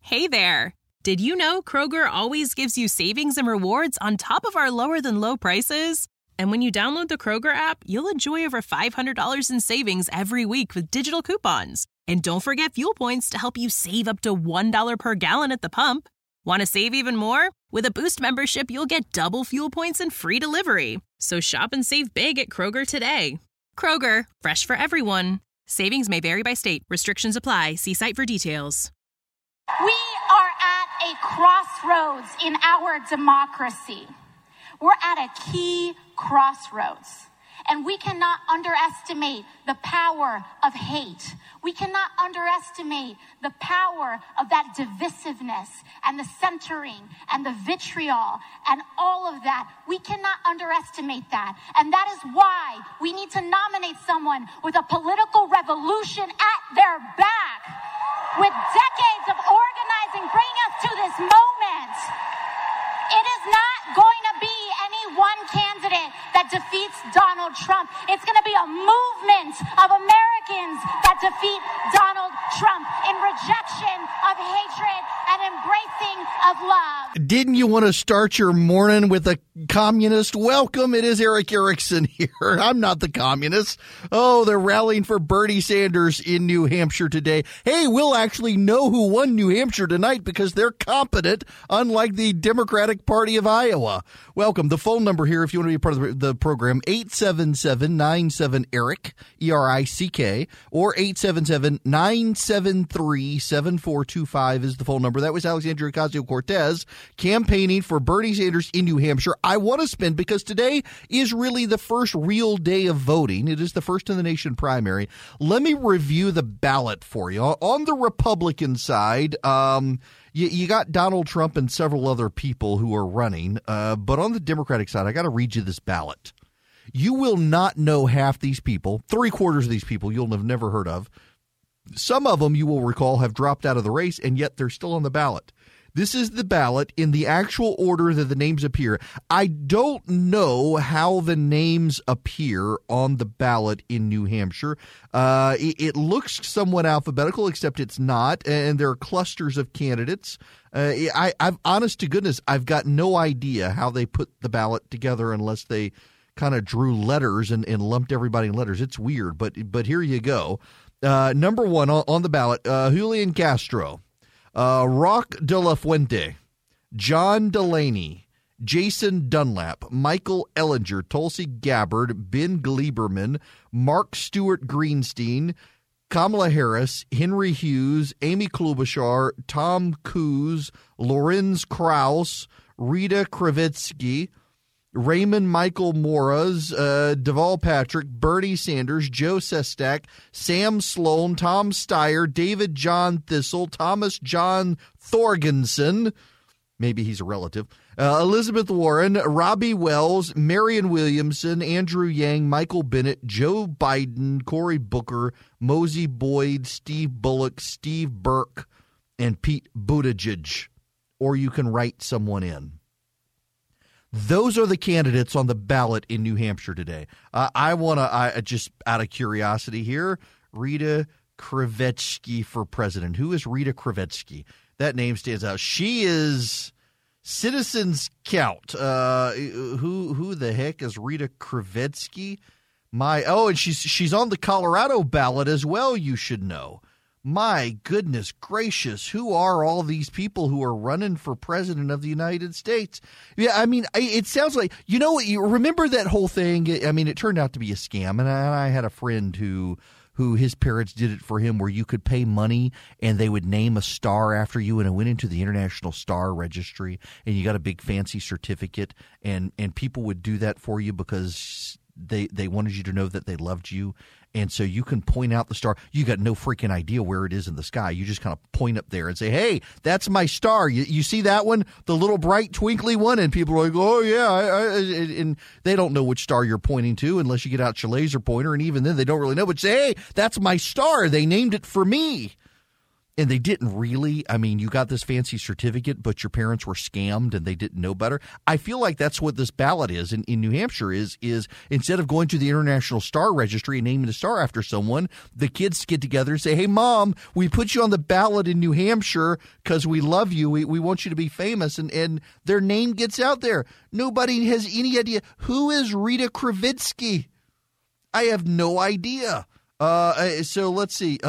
Hey there! Did you know Kroger always gives you savings and rewards on top of our lower-than-low prices? And when you download the Kroger app, you'll enjoy over $500 in savings every week with digital coupons. And don't forget fuel points to help you save up to $1 per gallon at the pump. Want to save even more? With a Boost membership, you'll get double fuel points and free delivery. So shop and save big at Kroger today. Kroger, fresh for everyone. Savings may vary by state. Restrictions apply. See site for details. We are at a crossroads in our democracy. We're at a key crossroads. And we cannot underestimate the power of hate. We cannot underestimate the power of that divisiveness and the centering and the vitriol and all of that. We cannot underestimate that. And that is why we need to nominate someone with a political revolution at their back, with decades of organizing bringing us to this moment. It is not going to be any one candidate that defeats Donald Trump. It's going to be a movement of Americans that defeat Donald Trump in rejection of hatred and embracing of love. Didn't you want to start your morning with a communist? Welcome. It is Eric Erickson here. I'm not the communist. Oh, they're rallying for Bernie Sanders in New Hampshire today. Hey, we'll actually know who won New Hampshire tonight because they're competent, unlike the Democratic Party of Iowa. Welcome. The phone number here, if you want to be part of the program, 877-97-ERIC, E-R-I-C-K, or 877-973-7425 is the phone number. That was Alexandria Ocasio-Cortez campaigning for Bernie Sanders in New Hampshire. I want to spend, because today is really the first real day of voting. It is the first in the nation primary. Let me review the ballot for you. On the Republican side, you got Donald Trump and several other people who are running. But on the Democratic side, I got to read you this ballot. You will not know half these people. 3/4 of these people you'll have never heard of. Some of them, you will recall, have dropped out of the race, and yet they're still on the ballot. This is the ballot in the actual order that the names appear. I don't know how the names appear on the ballot in New Hampshire. It looks somewhat alphabetical, except it's not, and there are clusters of candidates. I've honest to goodness, I've got no idea how they put the ballot together unless they kind of drew letters and lumped everybody in letters. It's weird, but here you go. Number one on the ballot, Julian Castro. Rock de la Fuente, John Delaney, Jason Dunlap, Michael Ellinger, Tulsi Gabbard, Ben Gleiberman, Mark Stewart Greenstein, Kamala Harris, Henry Hughes, Amy Klobuchar, Tom Cruise, Lorenz Krauss, Rita Kravitsky, Raymond Michael Moraz, Deval Patrick, Bernie Sanders, Joe Sestak, Sam Sloan, Tom Steyer, David John Thistle, Thomas John Thorgensen, maybe he's a relative, Elizabeth Warren, Robbie Wells, Marianne Williamson, Andrew Yang, Michael Bennett, Joe Biden, Cory Booker, Mosey Boyd, Steve Bullock, Steve Burke, and Pete Buttigieg. Or you can write someone in. Those are the candidates on the ballot in New Hampshire today. I want to, just out of curiosity here, Rita Kravetsky for president. Who is Rita Kravetsky? That name stands out. She is Citizens Count. Who the heck is Rita Kravetsky? And she's on the Colorado ballot as well, you should know. My goodness gracious, who are all these people who are running for president of the United States? Yeah, I mean, it sounds like, you remember that whole thing? I mean, it turned out to be a scam, and I had a friend who his parents did it for him, where you could pay money and they would name a star after you, and it went into the International Star Registry, and you got a big fancy certificate, and people would do that for you because they wanted you to know that they loved you. And so you can point out the star. You got no freaking idea where it is in the sky. You just kind of point up there and say, hey, that's my star. You see that one? The little bright twinkly one? And people are like, oh, yeah. And they don't know which star you're pointing to unless you get out your laser pointer. And even then, they don't really know. But say, hey, that's my star. They named it for me. and they didn't really. I mean, you got this fancy certificate, but your parents were scammed and they didn't know better. I feel like that's what this ballot is in New Hampshire is instead of going to the International Star Registry and naming a star after someone, the kids get together and say, hey, Mom, we put you on the ballot in New Hampshire because we love you. We want you to be famous. And their name gets out there. Nobody has any idea. Who is Rita Kravitsky? I have no idea. So let's see.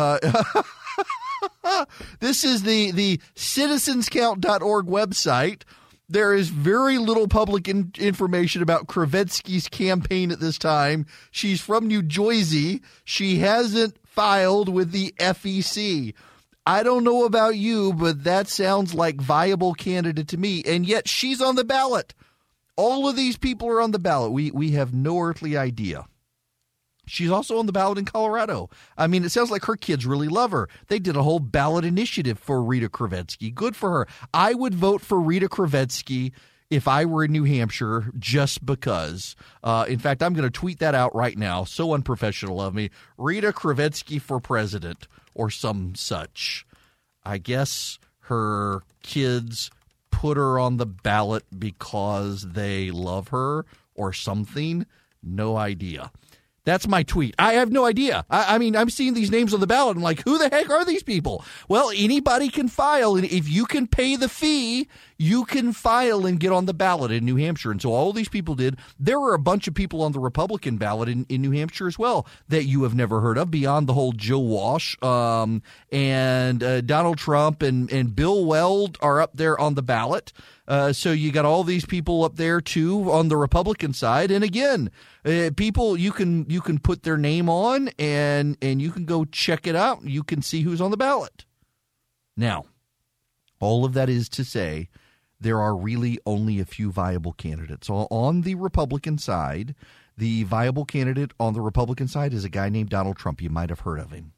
This is the citizenscount.org website. There is very little public information about Kravitsky's campaign at this time. She's from New Jersey. She hasn't filed with the FEC. I don't know about you, but that sounds like viable candidate to me. And yet she's on the ballot. All of these people are on the ballot. We have no earthly idea. She's also on the ballot in Colorado. I mean, it sounds like her kids really love her. They did a whole ballot initiative for Rita Kravitsky. Good for her. I would vote for Rita Kravitsky if I were in New Hampshire just because. In fact, I'm going to tweet that out right now. So unprofessional of me. Rita Kravitsky for president or some such. I guess her kids put her on the ballot because they love her or something. No idea. That's my tweet. I have no idea. I mean, I'm seeing these names on the ballot. I'm like, who the heck are these people? Well, anybody can file. And if you can pay the fee, you can file and get on the ballot in New Hampshire. And so all these people did. There were a bunch of people on the Republican ballot in New Hampshire as well that you have never heard of, beyond the whole Joe Walsh and Donald Trump and Bill Weld are up there on the ballot. So you got all these people up there, too, on the Republican side. And again, people you can put their name on and you can go check it out. You can see who's on the ballot. Now, all of that is to say there are really only a few viable candidates. On the Republican side, the viable candidate on the Republican side is a guy named Donald Trump. You might have heard of him.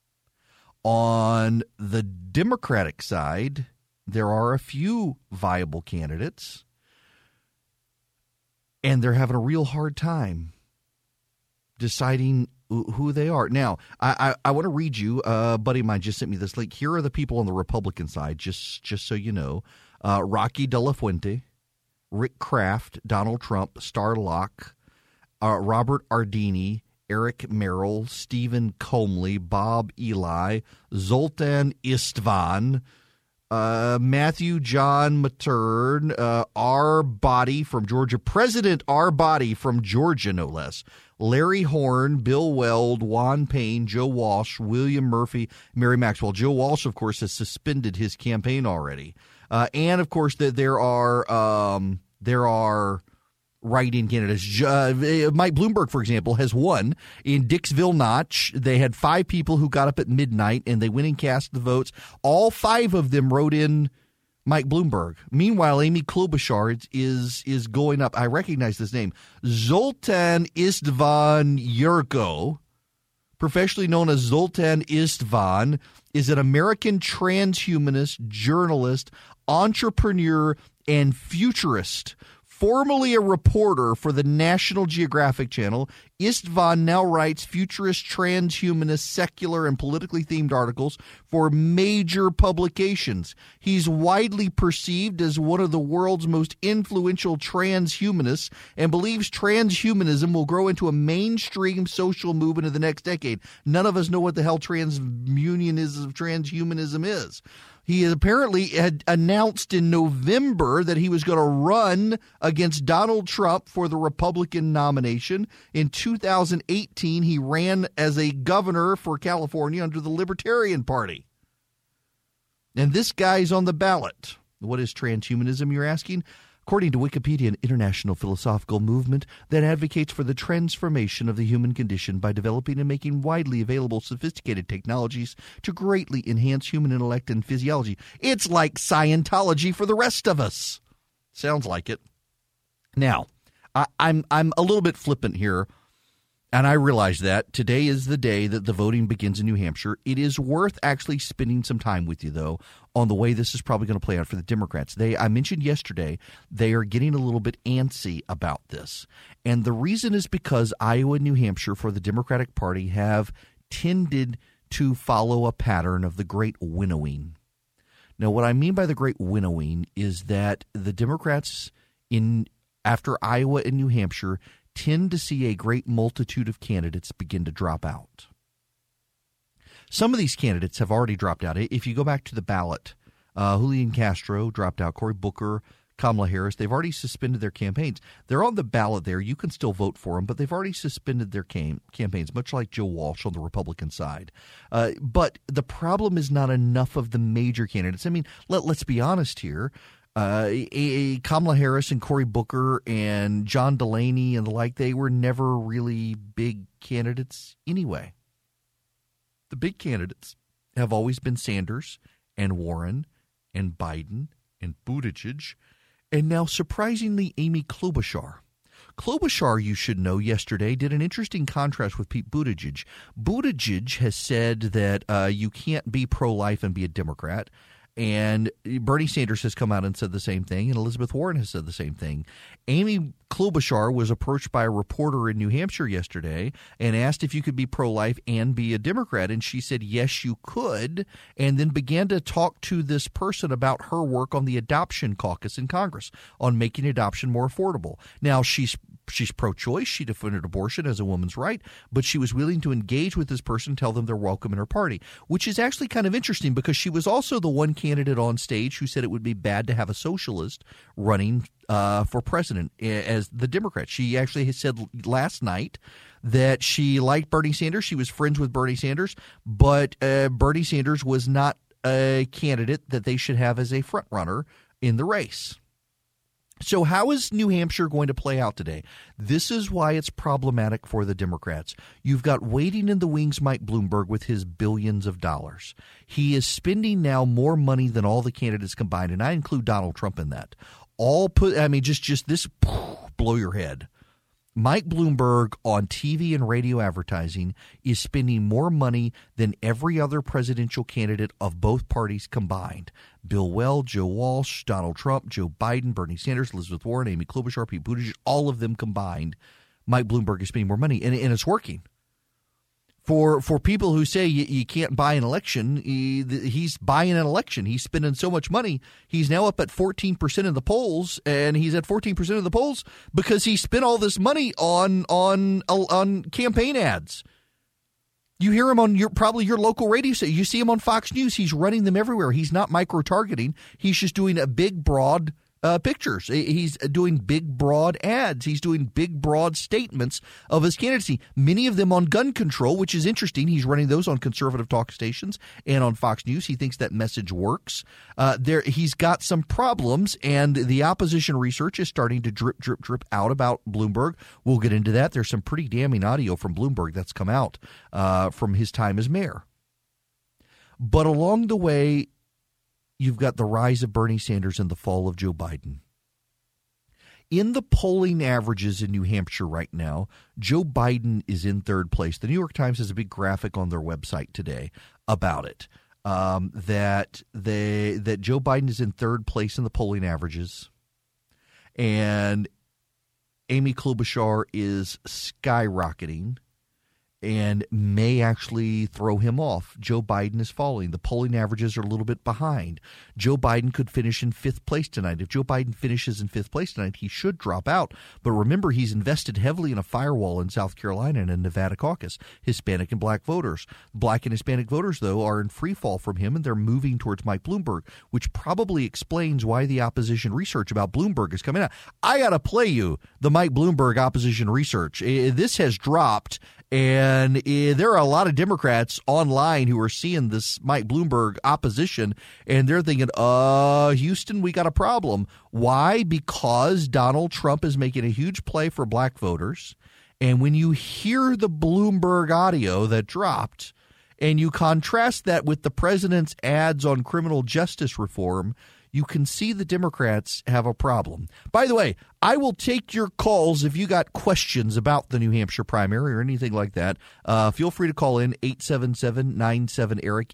On the Democratic side, there are a few viable candidates, and they're having a real hard time deciding who they are. Now, I want to read you. A buddy of mine just sent me this link. Here are the people on the Republican side, just so you know. Rocky De La Fuente, Rick Kraft, Donald Trump, Star Locke, Robert Ardini, Eric Merrill, Stephen Comey, Bob Ely, Zoltan Istvan, Matthew John Matern, R. Body from Georgia, President R. Body from Georgia, no less, Larry Horn, Bill Weld, Juan Payne, Joe Walsh, William Murphy, Mary Maxwell. Joe Walsh, of course, has suspended his campaign already. And, of course, there are write-in candidates. Mike Bloomberg, for example, has won. In Dixville Notch, they had 5 people who got up at midnight, and they went and cast the votes. All 5 of them wrote in Mike Bloomberg. Meanwhile, Amy Klobuchar is going up. I recognize this name. Zoltan Istvan Yurko, professionally known as Zoltan Istvan, is an American transhumanist, journalist, entrepreneur, and futurist. Formerly a reporter for the National Geographic Channel, Istvan now writes futurist, transhumanist, secular, and politically themed articles for major publications. He's widely perceived as one of the world's most influential transhumanists and believes transhumanism will grow into a mainstream social movement in the next decade. None of us know what the hell transhumanism is. He apparently had announced in November that he was going to run against Donald Trump for the Republican nomination. In 2018, he ran as a governor for California under the Libertarian Party. And this guy's on the ballot. What is transhumanism, you're asking? According to Wikipedia, an international philosophical movement that advocates for the transformation of the human condition by developing and making widely available sophisticated technologies to greatly enhance human intellect and physiology. It's like Scientology for the rest of us. Sounds like it. Now, I'm a little bit flippant here, and I realize that today is the day that the voting begins in New Hampshire. It is worth actually spending some time with you, though, on the way this is probably going to play out for the Democrats. I mentioned yesterday they are getting a little bit antsy about this. And the reason is because Iowa and New Hampshire for the Democratic Party have tended to follow a pattern of the great winnowing. Now, what I mean by the great winnowing is that the Democrats after Iowa and New Hampshire tend to see a great multitude of candidates begin to drop out. Some of these candidates have already dropped out. If you go back to the ballot, Julian Castro dropped out, Cory Booker, Kamala Harris, they've already suspended their campaigns. They're on the ballot there. You can still vote for them, but they've already suspended their campaigns, much like Joe Walsh on the Republican side. But the problem is not enough of the major candidates. I mean, let's be honest here. Kamala Harris and Cory Booker and John Delaney and the like, they were never really big candidates anyway. The big candidates have always been Sanders and Warren and Biden and Buttigieg, and now, surprisingly, Amy Klobuchar. Klobuchar, you should know, yesterday did an interesting contrast with Pete Buttigieg. Buttigieg has said that you can't be pro-life and be a Democrat. And Bernie Sanders has come out and said the same thing, and Elizabeth Warren has said the same thing. Amy Klobuchar was approached by a reporter in New Hampshire yesterday and asked if you could be pro-life and be a Democrat, and she said, yes, you could, and then began to talk to this person about her work on the Adoption Caucus in Congress on making adoption more affordable. Now, she's pro-choice. She defended abortion as a woman's right, but she was willing to engage with this person, tell them they're welcome in her party, which is actually kind of interesting because she was also the one candidate on stage who said it would be bad to have a socialist running for president as the Democrat. She actually said last night that she liked Bernie Sanders. She was friends with Bernie Sanders, but Bernie Sanders was not a candidate that they should have as a front runner in the race. So how is New Hampshire going to play out today? This is why it's problematic for the Democrats. You've got waiting in the wings Mike Bloomberg with his billions of dollars. He is spending now more money than all the candidates combined, and I include Donald Trump in that. Just this, blow your head. Mike Bloomberg on TV and radio advertising is spending more money than every other presidential candidate of both parties combined. Bill Weld, Joe Walsh, Donald Trump, Joe Biden, Bernie Sanders, Elizabeth Warren, Amy Klobuchar, Pete Buttigieg, all of them combined, Mike Bloomberg is spending more money, and it's working. For people who say you can't buy an election, he's buying an election. He's spending so much money. He's now up at 14% in the polls, and he's at 14% of the polls because he spent all this money on campaign ads. You hear him on probably your local radio station. You see him on Fox News. He's running them everywhere. He's not micro-targeting. He's just doing a big, broad pictures. He's doing big, broad ads. He's doing big, broad statements of his candidacy, many of them on gun control, which is interesting. He's running those on conservative talk stations and on Fox News. He thinks that message works. He's got some problems, and the opposition research is starting to drip, drip, drip out about Bloomberg. We'll get into that. There's some pretty damning audio from Bloomberg that's come out from his time as mayor. But along the way, you've got the rise of Bernie Sanders and the fall of Joe Biden. In the polling averages in New Hampshire right now, Joe Biden is in third place. The New York Times has a big graphic on their website today about it, that Joe Biden is in third place in the polling averages, and Amy Klobuchar is skyrocketing and may actually throw him off. Joe Biden is falling. The polling averages are a little bit behind. Joe Biden could finish in fifth place tonight. If Joe Biden finishes in fifth place tonight, he should drop out. But remember, he's invested heavily in a firewall in South Carolina and in Nevada caucus. Hispanic and black voters. Black and Hispanic voters, though, are in free fall from him, and they're moving towards Mike Bloomberg, which probably explains why the opposition research about Bloomberg is coming out. I got to play you the Mike Bloomberg opposition research. This has dropped. And there are a lot of Democrats online who are seeing this Mike Bloomberg opposition, and they're thinking, Houston, we got a problem. Why? Because Donald Trump is making a huge play for black voters. And when you hear the Bloomberg audio that dropped, and you contrast that with the president's ads on criminal justice reform, you can see the Democrats have a problem. By the way, I will take your calls if you got questions about the New Hampshire primary or anything like that. Feel free to call in 877-97-ERIC,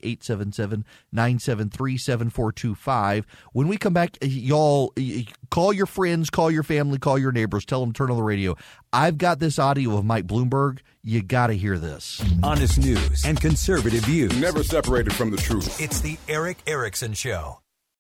877-973-7425. When we come back, y'all call your friends, call your family, call your neighbors, tell them to turn on the radio. I've got this audio of Mike Bloomberg. You got to hear this. Honest news and conservative views. Never separated from the truth. It's the Eric Erickson Show.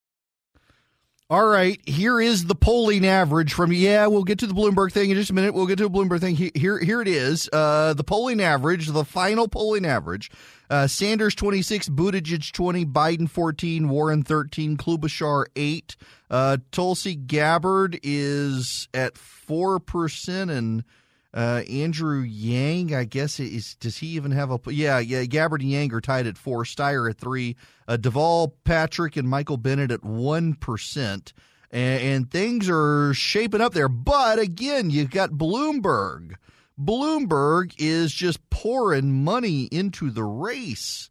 All right, here is the polling average from, we'll get to the Bloomberg thing in just a minute. We'll get to the Bloomberg thing. Here it is. The polling average, the final polling average. Sanders 26, Buttigieg 20, Biden 14, Warren 13, Klobuchar 8. Tulsi Gabbard is at 4%, and Andrew Yang, I guess, does he even have a – yeah, Gabbard and Yang are tied at 4, Steyer at 3, Deval, Patrick, and Michael Bennett at 1%. And things are shaping up there. But, again, you've got Bloomberg. Bloomberg is just pouring money into the race.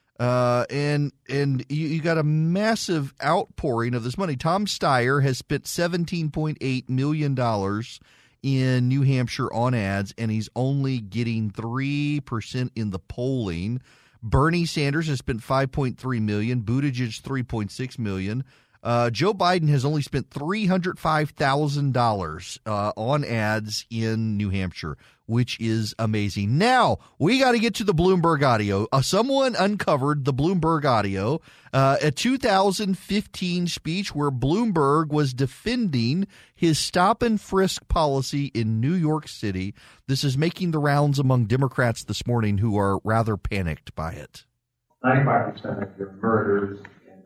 And you got a massive outpouring of this money. Tom Steyer has spent $17.8 million in New Hampshire on ads, and he's only getting 3% in the polling. Bernie Sanders has spent $5.3 million, Buttigieg $3.6 million. Joe Biden has only spent $305,000 on ads in New Hampshire, which is amazing. Now, we got to get to the Bloomberg audio. Someone uncovered the Bloomberg audio, a 2015 speech where Bloomberg was defending his stop and frisk policy in New York City. This is making the rounds among Democrats this morning who are rather panicked by it. 95% of your murderers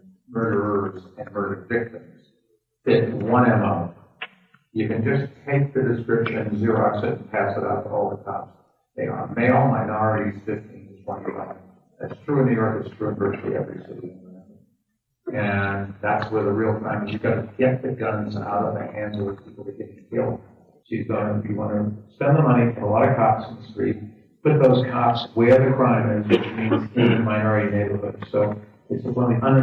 and murder victims fit one MO. You can just take the description, Xerox it, and pass it out to all the cops. They are male minorities, 15 to 25. That's true in New York. It's true in virtually every city. And that's where the real crime is. You've got to get the guns out of the hands of the people that get killed. So you want to spend the money, put a lot of cops in the street, put those cops where the crime is, which means in minority neighborhoods. So it's one of the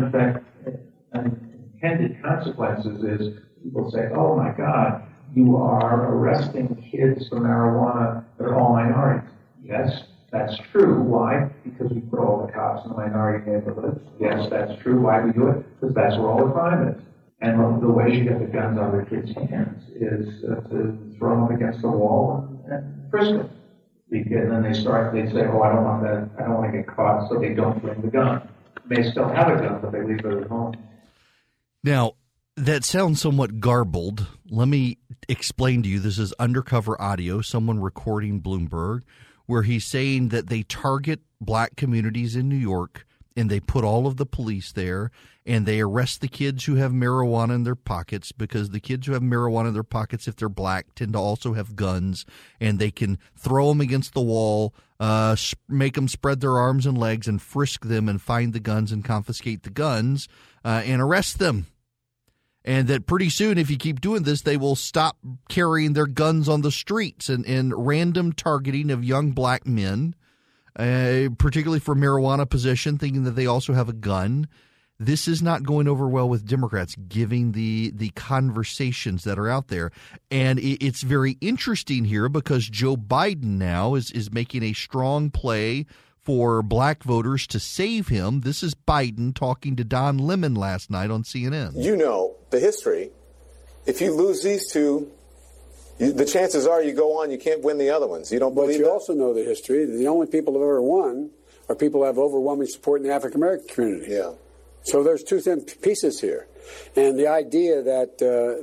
unintended consequences is people say, oh my God, you are arresting kids for marijuana that are all minorities. Yes, that's true. Why? Because we put all the cops in the minority neighborhoods. Yes, that's true. Why do we do it? Because that's where all the crime is. And the way you get the guns out of the kids' hands is to throw them against the wall and frisk them. And then they say, oh, I don't want that. I don't want to get caught, so they don't bring the gun. They still have a gun, but they leave it at home. Now, that sounds somewhat garbled. Let me explain to you. This is undercover audio, someone recording Bloomberg, where he's saying that they target black communities in New York and they put all of the police there and they arrest the kids who have marijuana in their pockets because the kids who have marijuana in their pockets, if they're black, tend to also have guns, and they can throw them against the wall, make them spread their arms and legs and frisk them and find the guns and confiscate the guns and arrest them. And that pretty soon, if you keep doing this, they will stop carrying their guns on the streets and random targeting of young black men, particularly for marijuana possession, thinking that they also have a gun. This is not going over well with Democrats, giving the conversations that are out there. And it's very interesting here because Joe Biden now is making a strong play for black voters to save him. This is Biden talking to Don Lemon last night on CNN. You know the history. If you lose these two, the chances are you go on, you can't win the other ones. You don't believe that? But you also know the history. The only people who have ever won are people who have overwhelming support in the African-American community. Yeah. So there's two pieces here. And the idea that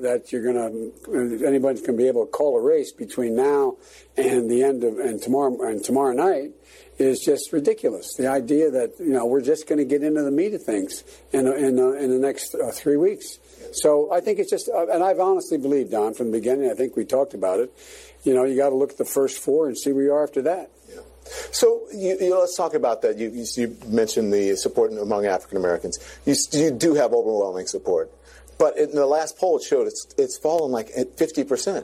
anybody's going to be able to call a race between now and the end of tomorrow night is just ridiculous. The idea that we're just going to get into the meat of things in the next 3 weeks. So I think it's just, and I've honestly believed, Don, from the beginning. I think we talked about it. You got to look at the first four and see where you are after that. Yeah. So let's talk about that. You mentioned the support among African Americans. You do have overwhelming support, but in the last poll it showed it's fallen like at 50%.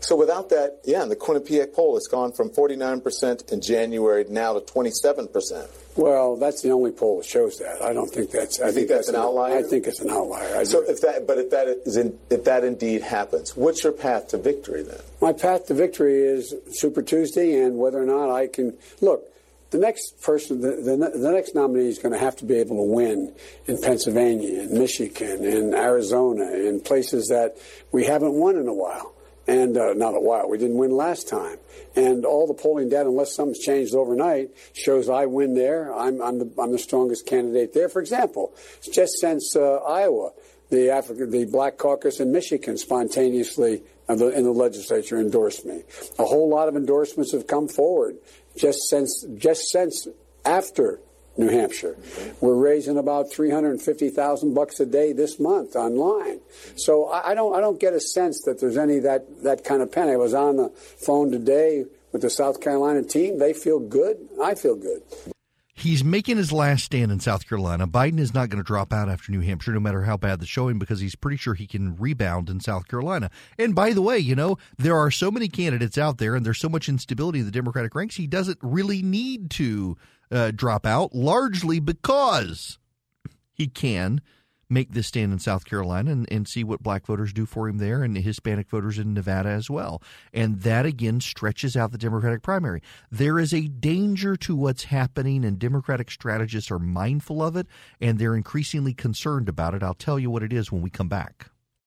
So without that, in the Quinnipiac poll, it's gone from 49% in January now to 27%. Well, that's the only poll that shows that. I don't think that's. I think that's an outlier. I think it's an outlier. So if that indeed happens, what's your path to victory then? My path to victory is Super Tuesday, and whether or not I can look. The next person, the next nominee is going to have to be able to win in Pennsylvania, in Michigan, in Arizona, in places that we haven't won in a while. And not a while. We didn't win last time. And all the polling data, unless something's changed overnight, shows I win there. I'm the strongest candidate there. For example, just since Iowa, the Black Caucus in Michigan spontaneously in the legislature endorsed me. A whole lot of endorsements have come forward just since after New Hampshire. We're raising about $350,000 a day this month online. So I don't get a sense that there's any that kind of panic. I was on the phone today with the South Carolina team. They feel good. I feel good. He's making his last stand in South Carolina. Biden is not going to drop out after New Hampshire, no matter how bad the showing, because he's pretty sure he can rebound in South Carolina. And by the way, there are so many candidates out there, and there's so much instability in the Democratic ranks, he doesn't really need to drop out, largely because he can make this stand in South Carolina and see what black voters do for him there, and Hispanic voters in Nevada as well. And that, again, stretches out the Democratic primary. There is a danger to what's happening, and Democratic strategists are mindful of it, and they're increasingly concerned about it. I'll tell you what it is when we come back.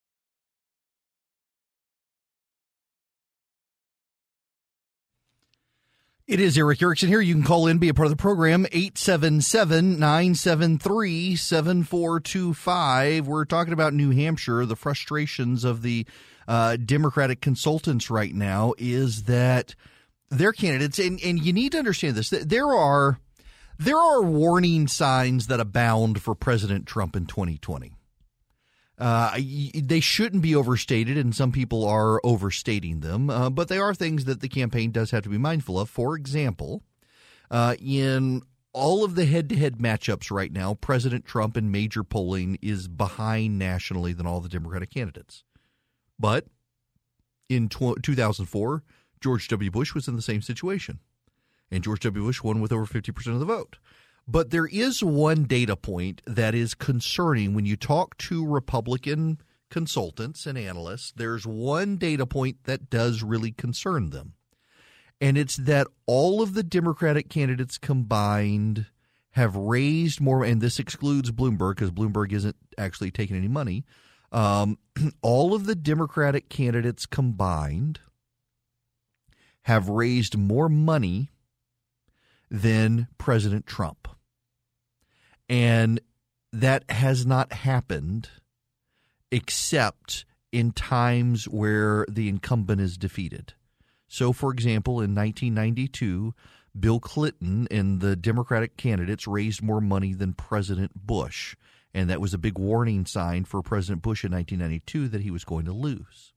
It is Eric Erickson here. You can call in, be a part of the program, 877-973-7425. We're talking about New Hampshire. The frustrations of the Democratic consultants right now is that their candidates, and you need to understand this, that there are warning signs that abound for President Trump in 2020. They shouldn't be overstated, and some people are overstating them, but they are things that the campaign does have to be mindful of. For example, in all of the head-to-head matchups right now, President Trump in major polling is behind nationally than all the Democratic candidates. But in 2004, George W. Bush was in the same situation, and George W. Bush won with over 50% of the vote. But there is one data point that is concerning when you talk to Republican consultants and analysts. There's one data point that does really concern them, and it's that all of the Democratic candidates combined have raised more, and this excludes Bloomberg because Bloomberg isn't actually taking any money. All of the Democratic candidates combined have raised more money than President Trump. And that has not happened except in times where the incumbent is defeated. So, for example, in 1992, Bill Clinton and the Democratic candidates raised more money than President Bush. And that was a big warning sign for President Bush in 1992 that he was going to lose.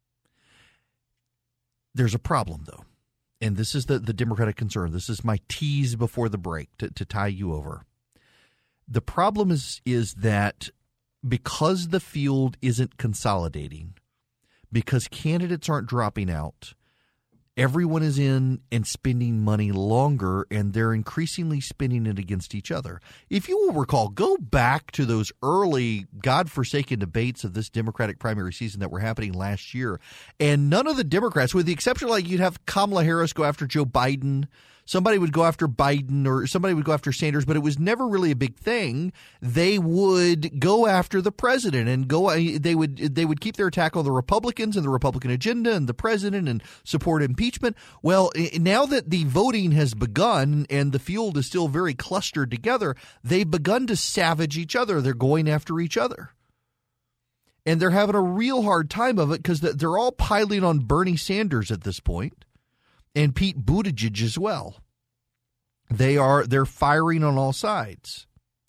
There's a problem, though. And this is the Democratic concern. This is my tease before the break to tie you over. The problem is that because the field isn't consolidating, because candidates aren't dropping out, everyone is in and spending money longer, and they're increasingly spending it against each other. If you will recall, go back to those early godforsaken debates of this Democratic primary season that were happening last year, and none of the Democrats, with the exception of you'd have Kamala Harris go after Joe Biden, somebody would go after Biden, or somebody would go after Sanders, but it was never really a big thing. They would go after the president and they would keep their attack on the Republicans and the Republican agenda and the president and support impeachment. Well, now that the voting has begun and the field is still very clustered together, they've begun to savage each other. They're going after each other. And they're having a real hard time of it because they're all piling on Bernie Sanders at this point. And Pete Buttigieg as well. They're firing on all sides.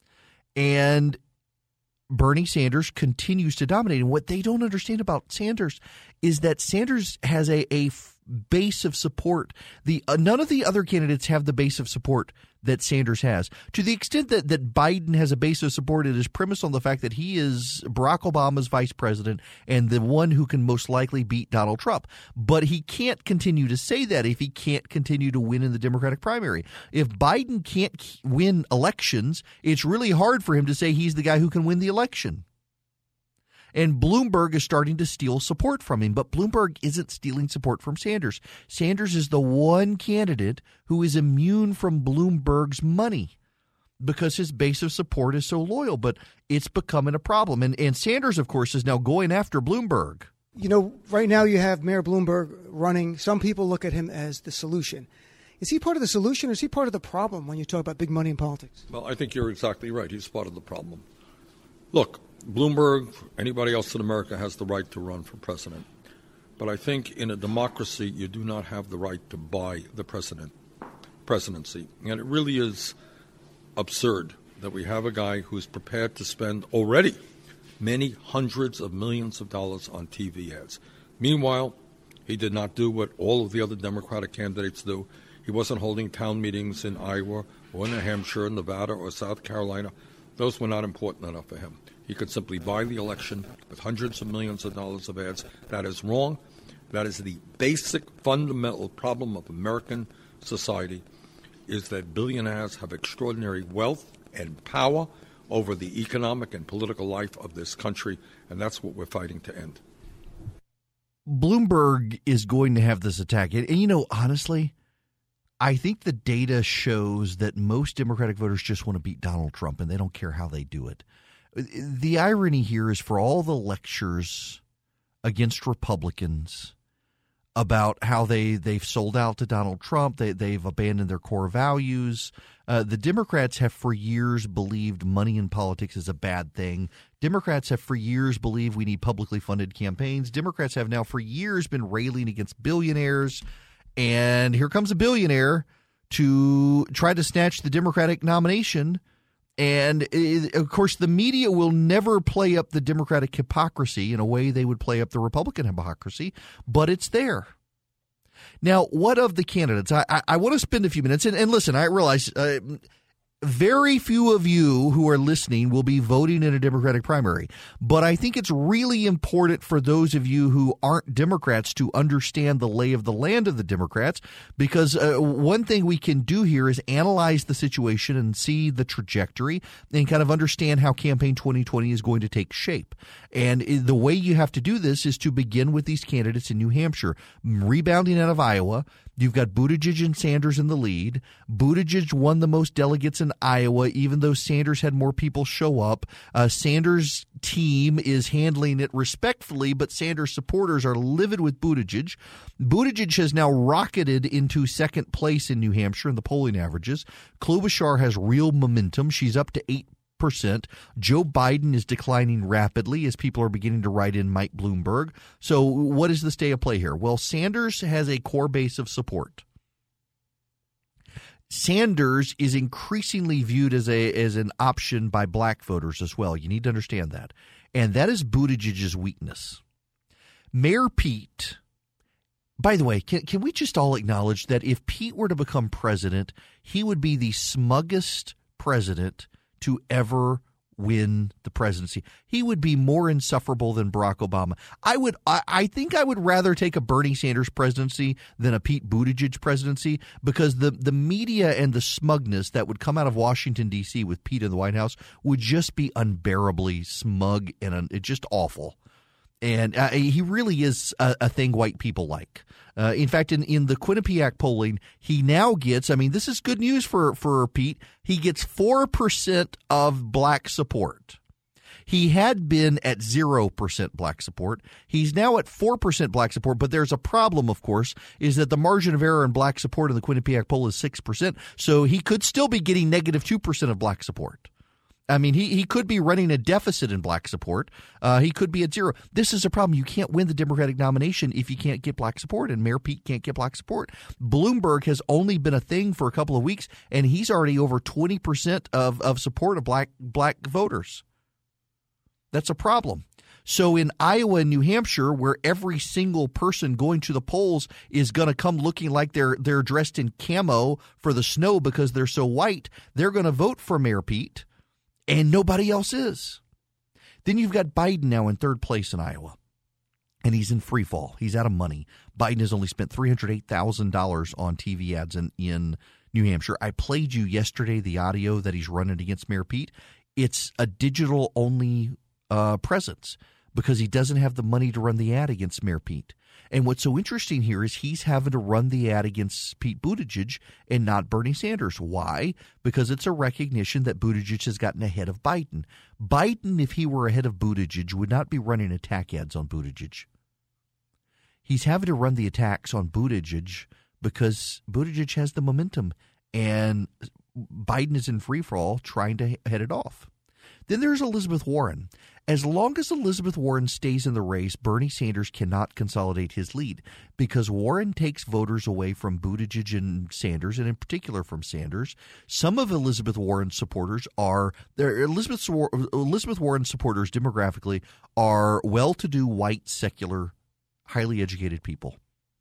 And Bernie Sanders continues to dominate. And what they don't understand about Sanders is that Sanders has a base of support. None of the other candidates have the base of support that Sanders has. To the extent that Biden has a base of support, it is premised on the fact that he is Barack Obama's vice president and the one who can most likely beat Donald Trump. But he can't continue to say that if he can't continue to win in the Democratic primary. If Biden can't win elections, it's really hard for him to say he's the guy who can win the election. And Bloomberg is starting to steal support from him, but Bloomberg isn't stealing support from Sanders. Sanders is the one candidate who is immune from Bloomberg's money because his base of support is so loyal, but it's becoming a problem. And Sanders, of course, is now going after Bloomberg. You know, right now you have Mayor Bloomberg running. Some people look at him as the solution. Is he part of the solution or is he part of the problem when you talk about big money in politics? Well, I think you're exactly right. He's part of the problem. Look, Bloomberg, anybody else in America has the right to run for president. But I think in a democracy, you do not have the right to buy the presidency. And it really is absurd that we have a guy who's prepared to spend already many hundreds of millions of dollars on TV ads. Meanwhile, he did not do what all of the other Democratic candidates do. He wasn't holding town meetings in Iowa or New Hampshire, Nevada, or South Carolina. Those were not important enough for him. He could simply buy the election with hundreds of millions of dollars of ads. That is wrong. That is the basic fundamental problem of American society, is that billionaires have extraordinary wealth and power over the economic and political life of this country, and that's what we're fighting to end. Bloomberg is going to have this attack. And you know, honestly, I think the data shows that most Democratic voters just want to beat Donald Trump, and they don't care how they do it. The irony here is for all the lectures against Republicans about how they've sold out to Donald Trump, they've abandoned their core values. The Democrats have for years believed money in politics is a bad thing. Democrats have for years believed we need publicly funded campaigns. Democrats have now for years been railing against billionaires. And here comes a billionaire to try to snatch the Democratic nomination. And, of course, the media will never play up the Democratic hypocrisy in a way they would play up the Republican hypocrisy, but it's there. Now, what of the candidates? I want to spend a few minutes. And listen, I realize very few of you who are listening will be voting in a Democratic primary. But I think it's really important for those of you who aren't Democrats to understand the lay of the land of the Democrats, because one thing we can do here is analyze the situation and see the trajectory and kind of understand how Campaign 2020 is going to take shape. And the way you have to do this is to begin with these candidates in New Hampshire. Rebounding out of Iowa, you've got Buttigieg and Sanders in the lead. Buttigieg won the most delegates in Iowa, even though Sanders had more people show up. Sanders' team is handling it respectfully, but Sanders supporters are livid with Buttigieg. Buttigieg has now rocketed into second place in New Hampshire in the polling averages. Klobuchar has real momentum. She's up to 8%. Joe Biden is declining rapidly as people are beginning to write in Mike Bloomberg. So what is the state of play here? Well, Sanders has a core base of support. Sanders is increasingly viewed as an option by black voters as well. You need to understand that. And that is Buttigieg's weakness. Mayor Pete, by the way, can we just all acknowledge that if Pete were to become president, he would be the smuggest president to ever win the presidency. He would be more insufferable than Barack Obama. I think I would rather take a Bernie Sanders presidency than a Pete Buttigieg presidency, because the media and the smugness that would come out of Washington, D.C. with Pete in the White House would just be unbearably smug and it's just awful. And he really is a thing white people like. In fact, in the Quinnipiac polling, he now gets, this is good news for Pete, he gets 4% of black support. He had been at 0% black support. He's now at 4% black support, but there's a problem, of course, is that the margin of error in black support in the Quinnipiac poll is 6%, so he could still be getting negative 2% of black support. He could be running a deficit in black support. He could be at 0. This is a problem. You can't win the Democratic nomination if you can't get black support, and Mayor Pete can't get black support. Bloomberg has only been a thing for a couple of weeks, and he's already over 20% of support of black voters. That's a problem. So in Iowa and New Hampshire, where every single person going to the polls is going to come looking like they're dressed in camo for the snow because they're so white, they're going to vote for Mayor Pete, and nobody else is. Then you've got Biden now in third place in Iowa, and he's in free fall. He's out of money. Biden has only spent $308,000 on TV ads in New Hampshire. I played you yesterday the audio that he's running against Mayor Pete. It's a digital-only presence because he doesn't have the money to run the ad against Mayor Pete. And what's so interesting here is he's having to run the ad against Pete Buttigieg and not Bernie Sanders. Why? Because it's a recognition that Buttigieg has gotten ahead of Biden. Biden, if he were ahead of Buttigieg, would not be running attack ads on Buttigieg. He's having to run the attacks on Buttigieg because Buttigieg has the momentum, and Biden is in free fall trying to head it off. Then there's Elizabeth Warren. As long as Elizabeth Warren stays in the race, Bernie Sanders cannot consolidate his lead because Warren takes voters away from Buttigieg and Sanders, and in particular from Sanders. Some of Elizabeth Warren's supporters Elizabeth Warren supporters demographically are well-to-do, white, secular, highly educated people.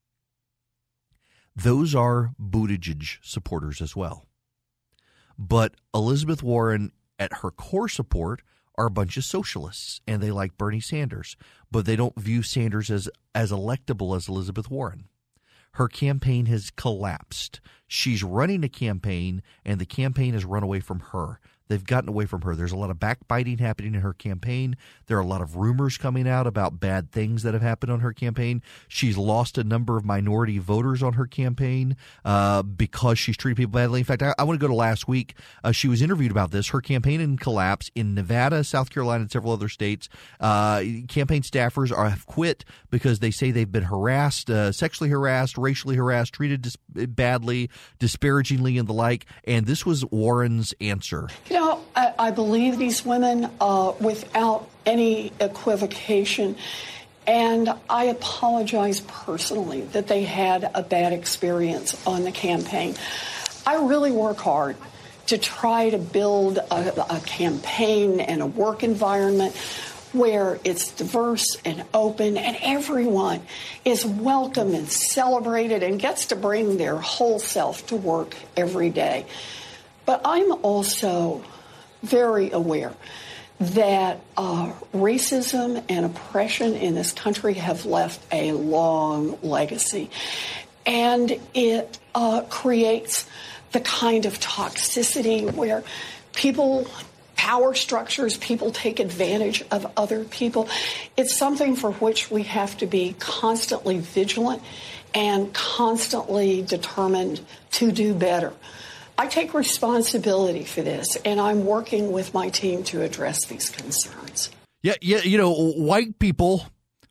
Those are Buttigieg supporters as well. But Elizabeth Warren, at her core support, are a bunch of socialists, and they like Bernie Sanders, but they don't view Sanders as electable as Elizabeth Warren. Her campaign has collapsed. She's running a campaign, and the campaign has run away from her. They've gotten away from her. There's a lot of backbiting happening in her campaign. There are a lot of rumors coming out about bad things that have happened on her campaign. She's lost a number of minority voters on her campaign because she's treated people badly. In fact, I want to go to last week. She was interviewed about this. Her campaign in collapse in Nevada, South Carolina, and several other states. Campaign staffers have quit because they say they've been harassed, sexually harassed, racially harassed, treated badly, disparagingly, and the like. And this was Warren's answer. I believe these women without any equivocation, and I apologize personally that they had a bad experience on the campaign. I really work hard to try to build a campaign and a work environment where it's diverse and open and everyone is welcome and celebrated and gets to bring their whole self to work every day. But I'm also very aware that racism and oppression in this country have left a long legacy. And it creates the kind of toxicity where power structures, people take advantage of other people. It's something for which we have to be constantly vigilant and constantly determined to do better. I take responsibility for this, and I'm working with my team to address these concerns. Yeah, white people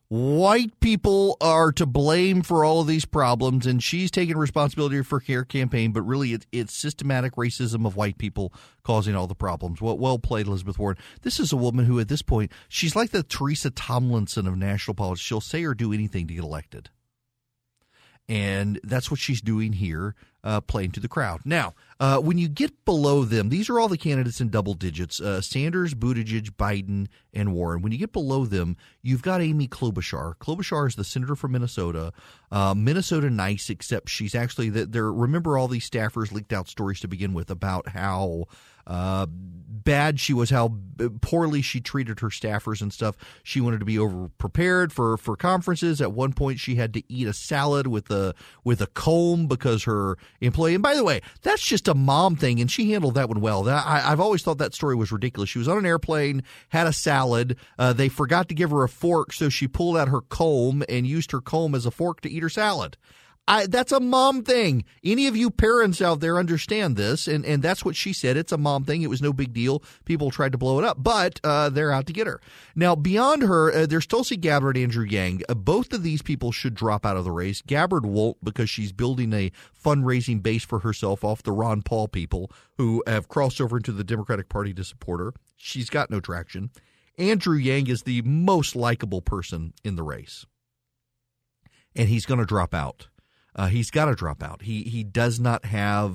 are to blame for all of these problems, and she's taking responsibility for her campaign, but really it's systematic racism of white people causing all the problems. Well played, Elizabeth Warren. This is a woman who, at this point, she's like the Teresa Tomlinson of national politics. She'll say or do anything to get elected. And that's what she's doing here, playing to the crowd. Now, when you get below them, these are all the candidates in double digits, Sanders, Buttigieg, Biden, and Warren. When you get below them, you've got Amy Klobuchar. Klobuchar is the senator from Minnesota. Minnesota nice, except she's actually there. Remember all these staffers leaked out stories to begin with about how bad she was, how poorly she treated her staffers and stuff. She wanted to be over prepared for conferences. At one point, she had to eat a salad with a comb because her employee. And by the way, that's just a mom thing, and she handled that one well. I've always thought that story was ridiculous. She was on an airplane, had a salad. They forgot to give her a fork, so she pulled out her comb and used her comb as a fork to eat her salad. That's a mom thing. Any of you parents out there understand this, and that's what she said. It's a mom thing. It was no big deal. People tried to blow it up, but they're out to get her. Now, beyond her, there's Tulsi Gabbard, Andrew Yang. Both of these people should drop out of the race. Gabbard won't because she's building a fundraising base for herself off the Ron Paul people who have crossed over into the Democratic Party to support her. She's got no traction. Andrew Yang is the most likable person in the race, and he's going to drop out. He's got to drop out. He does not have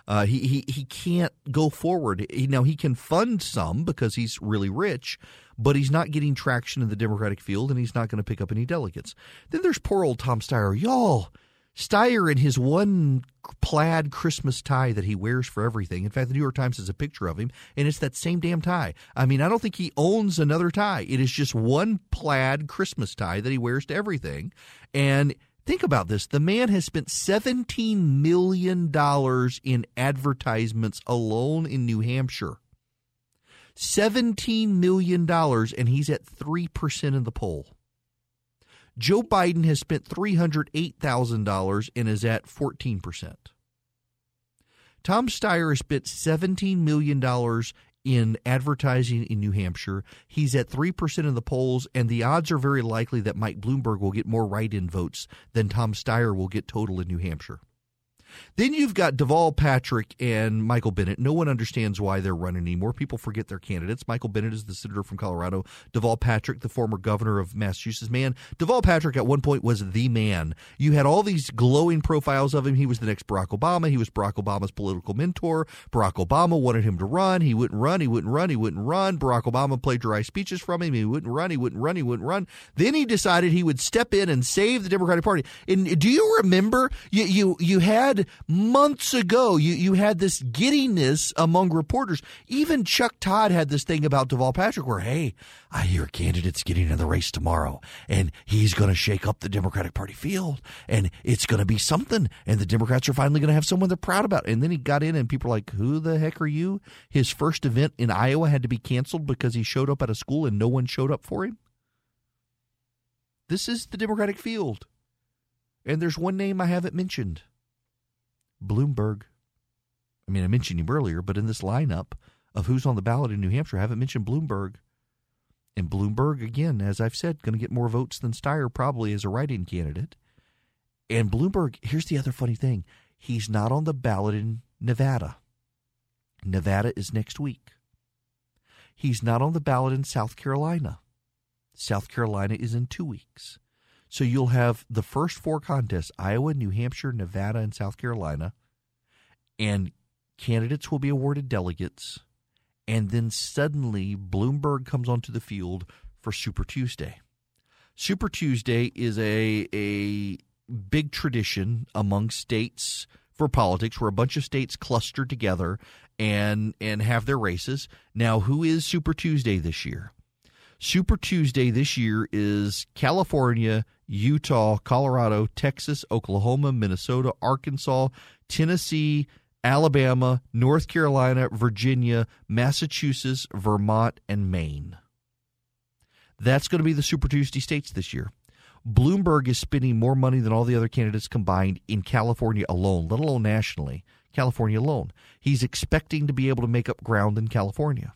He can't go forward. Now, he can fund some because he's really rich, but he's not getting traction in the Democratic field, and he's not going to pick up any delegates. Then there's poor old Tom Steyer. Y'all, Steyer in his one plaid Christmas tie that he wears for everything. In fact, the New York Times has a picture of him, and it's that same damn tie. I mean, I don't think he owns another tie. It is just one plaid Christmas tie that he wears to everything. And think about this. The man has spent $17 million in advertisements alone in New Hampshire. $17 million, and he's at 3% in the poll. Joe Biden has spent $308,000 and is at 14%. Tom Steyer has spent $17 million in advertising in New Hampshire. He's at 3% in the polls, and the odds are very likely that Mike Bloomberg will get more write-in votes than Tom Steyer will get total in New Hampshire. Then you've got Deval Patrick and Michael Bennet. No one understands why they're running anymore. People forget their candidates. Michael Bennet is the senator from Colorado. Deval Patrick, the former governor of Massachusetts. Man, Deval Patrick at one point was the man. You had all these glowing profiles of him. He was the next Barack Obama. He was Barack Obama's political mentor. Barack Obama wanted him to run. He wouldn't run. He wouldn't run. He wouldn't run. Barack Obama plagiarized speeches from him. He wouldn't run. He wouldn't run. He wouldn't run. Then he decided he would step in and save the Democratic Party. And do you remember you had months ago, you had this giddiness among reporters. Even Chuck Todd had this thing about Deval Patrick where, hey, I hear a candidate's getting in the race tomorrow, and he's going to shake up the Democratic Party field, and it's going to be something, and the Democrats are finally going to have someone they're proud about. And then he got in, and people are like, who the heck are you? His first event in Iowa had to be canceled because he showed up at a school and no one showed up for him. This is the Democratic field. And there's one name I haven't mentioned. Bloomberg. I mean, I mentioned him earlier, but in this lineup of who's on the ballot in New Hampshire, I haven't mentioned Bloomberg. And Bloomberg, again, as I've said, going to get more votes than Steyer probably as a write-in candidate. And Bloomberg, here's the other funny thing. He's not on the ballot in Nevada. Nevada is next week. He's not on the ballot in South Carolina. South Carolina is in 2 weeks. So you'll have the first four contests, Iowa, New Hampshire, Nevada, and South Carolina, and candidates will be awarded delegates, and then suddenly Bloomberg comes onto the field for Super Tuesday. Super Tuesday is a big tradition among states for politics where a bunch of states cluster together and have their races. Now, who is Super Tuesday this year? Super Tuesday this year is California, Utah, Colorado, Texas, Oklahoma, Minnesota, Arkansas, Tennessee, Alabama, North Carolina, Virginia, Massachusetts, Vermont, and Maine. That's going to be the Super Tuesday states this year. Bloomberg is spending more money than all the other candidates combined in California alone, let alone nationally. California alone. He's expecting to be able to make up ground in California.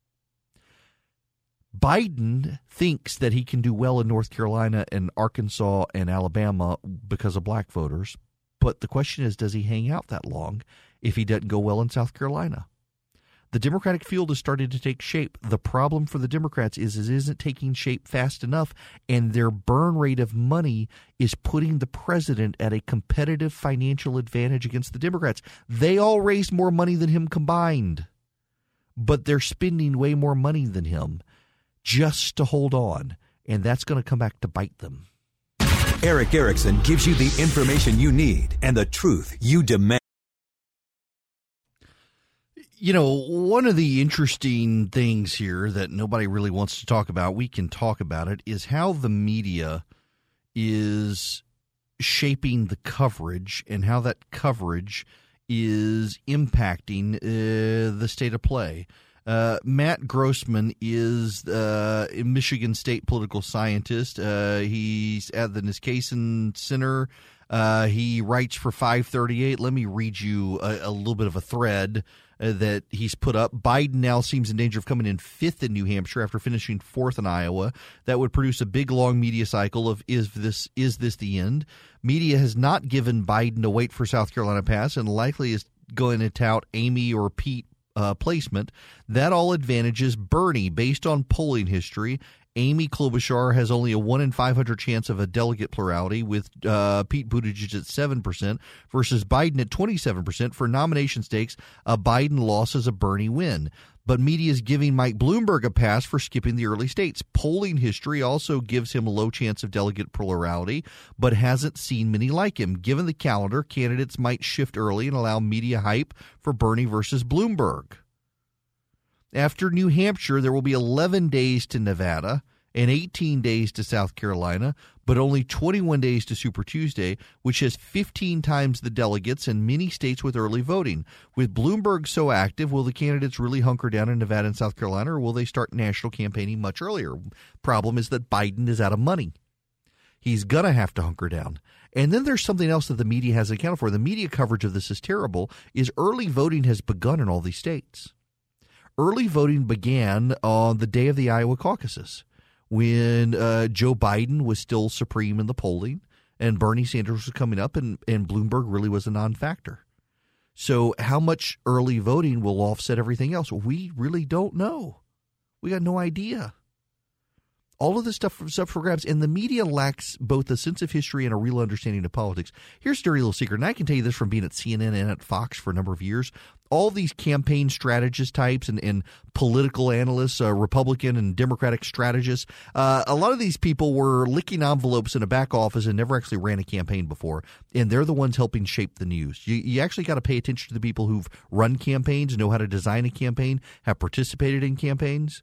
Biden thinks that he can do well in North Carolina and Arkansas and Alabama because of black voters. But the question is, does he hang out that long if he doesn't go well in South Carolina? The Democratic field is starting to take shape. The problem for the Democrats is it isn't taking shape fast enough, and their burn rate of money is putting the president at a competitive financial advantage against the Democrats. They all raised more money than him combined, but they're spending way more money than him just to hold on, and that's going to come back to bite them. Erick Erickson gives you the information you need and the truth you demand. You know, one of the interesting things here that nobody really wants to talk about, we can talk about it, is how the media is shaping the coverage and how that coverage is impacting the state of play. Matt Grossman is a Michigan State political scientist. He's at the Niskanen Center. He writes for 538. Let me read you a little bit of a thread that he's put up. Biden now seems in danger of coming in fifth in New Hampshire after finishing fourth in Iowa. That would produce a big, long media cycle of is this the end? Media has not given Biden a wait for South Carolina pass and likely is going to tout Amy or Pete placement. That all advantages Bernie based on polling history Amy Klobuchar has only a 1 in 500 chance of a delegate plurality, with Pete Buttigieg at 7% versus Biden at 27%. For nomination stakes, a Biden loss is a Bernie win. But media is giving Mike Bloomberg a pass for skipping the early states. Polling history also gives him a low chance of delegate plurality, but hasn't seen many like him. Given the calendar, candidates might shift early and allow media hype for Bernie versus Bloomberg. After New Hampshire, there will be 11 days to Nevada and 18 days to South Carolina, but only 21 days to Super Tuesday, which has 15 times the delegates and many states with early voting. With Bloomberg so active, will the candidates really hunker down in Nevada and South Carolina, or will they start national campaigning much earlier? Problem is that Biden is out of money. He's going to have to hunker down. And then there's something else that the media hasn't accounted for. The media coverage of this is terrible, is early voting has begun in all these states. Early voting began on the day of the Iowa caucuses, when Joe Biden was still supreme in the polling and Bernie Sanders was coming up and Bloomberg really was a non-factor. So how much early voting will offset everything else? We really don't know. We got no idea. All of this stuff is up for grabs, and the media lacks both a sense of history and a real understanding of politics. Here's a dirty little secret, and I can tell you this from being at CNN and at Fox for a number of years. All these campaign strategist types and political analysts, Republican and Democratic strategists, a lot of these people were licking envelopes in a back office and never actually ran a campaign before, and they're the ones helping shape the news. You actually got to pay attention to the people who've run campaigns, know how to design a campaign, have participated in campaigns.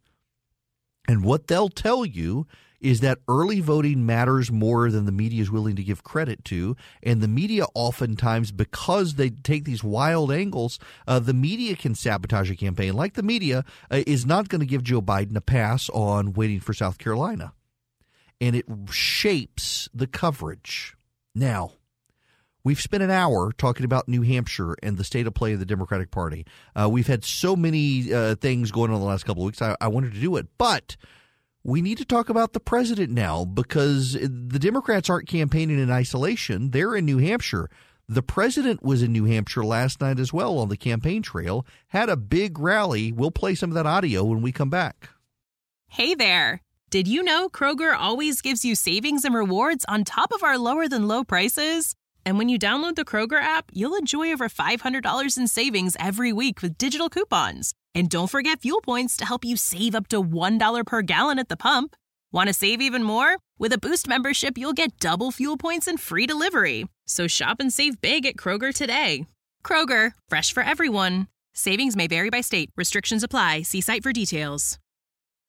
And what they'll tell you is that early voting matters more than the media is willing to give credit to. And the media oftentimes, because they take these wild angles, the media can sabotage a campaign. Like the media is not going to give Joe Biden a pass on waiting for South Carolina. And it shapes the coverage. Now, we've spent an hour talking about New Hampshire and the state of play of the Democratic Party. We've had so many things going on the last couple of weeks. I wanted to do it. But we need to talk about the president now, because the Democrats aren't campaigning in isolation. They're in New Hampshire. The president was in New Hampshire last night as well on the campaign trail, had a big rally. We'll play some of that audio when we come back. Hey there. Did you know Kroger always gives you savings and rewards on top of our lower than low prices? And when you download the Kroger app, you'll enjoy over $500 in savings every week with digital coupons. And don't forget fuel points to help you save up to $1 per gallon at the pump. Want to save even more? With a Boost membership, you'll get double fuel points and free delivery. So shop and save big at Kroger today. Kroger, fresh for everyone. Savings may vary by state. Restrictions apply. See site for details.